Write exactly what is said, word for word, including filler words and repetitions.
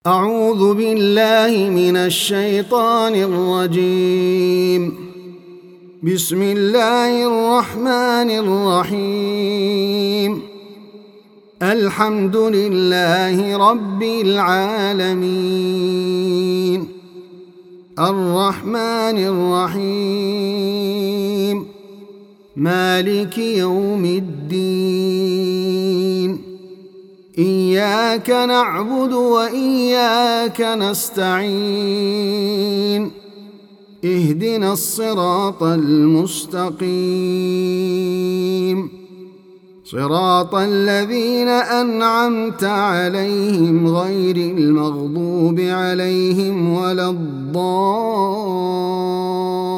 أعوذ بالله من الشيطان الرجيم. بسم الله الرحمن الرحيم. الحمد لله رب العالمين الرحمن الرحيم مالك يوم الدين. إياك نعبد وإياك نستعين. اهدنا الصراط المستقيم صراط الذين أنعمت عليهم غير المغضوب عليهم ولا الضالين.